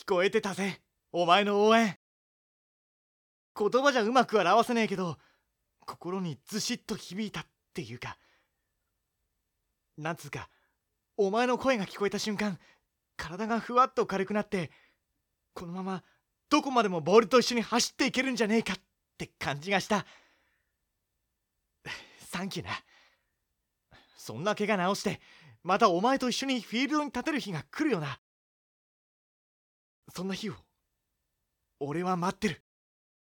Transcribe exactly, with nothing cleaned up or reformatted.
こえてたぜ、お前の応援。言葉じゃうまく表せねえけど、心にずしっと響いたっていうか、なんつうか、お前の声が聞こえた瞬間、体がふわっと軽くなって、このままどこまでもボールと一緒に走っていけるんじゃねえかって感じがした。サンキューな。そんな怪我治して、またお前と一緒にフィールドに立てる日が来るよな。そんな日を俺は待ってる。